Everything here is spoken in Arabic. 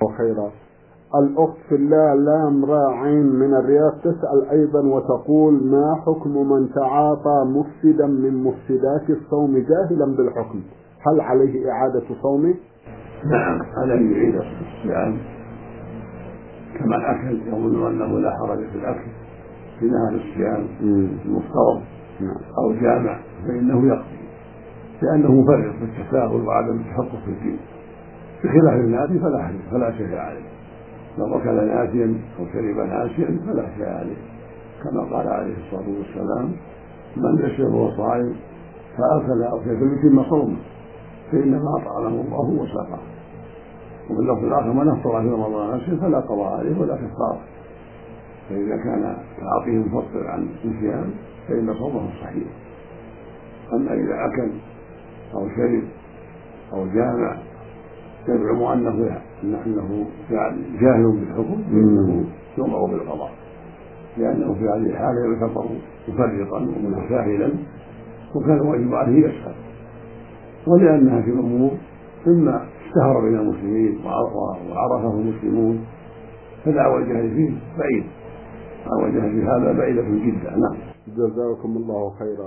خيرا. الأخت في الله لام راعين من الرياض تسأل أيضا وتقول: ما حكم من تعاطى مفسدا من مفسدات الصوم جاهلا بالحكم؟ هل عليه إعادة صومه؟ نعم، عليه يعيد الصيام كما الأكل، يظن أنه لا حرج في الأكل في نهار الصيام المفترض أو جامع فإنه يقضي، لأنه مفرط في التساهل وعدم التفقه في الدين، بخلاف النادي فلا شيء عليه. لو أكل ناسيا أو شرب ناسيا فلا شيء عليه، كما قال عليه الصلاة والسلام: من يشرب وهو صائم فأكل أو شرب فليتم صومه فإنما أطعمه الله وسقاه. وفي اللفظ الآخر: من أفطر في رمضان ناسيا فلا قضاء عليه ولا كفارة. فإذا كان تعاطيه مفطر عن الصيام فإن صومه صحيح. أما إذا أكل أو شرب أو جامع يزعم أنه جاهل بالحكم فإنه يؤمر بالقضاء، لأنه في هذه الحالة يعتبر مفرطا ومتساهلا وكان الواجب عليه يسهل، ولأنها في الأمور مما اشتهر بين المسلمين وعرفه المسلمون فدعوى الجهل فيه بعيد، دعوى الجهل في هذا بعيدة جدا. نعم. جزاكم الله خيرا.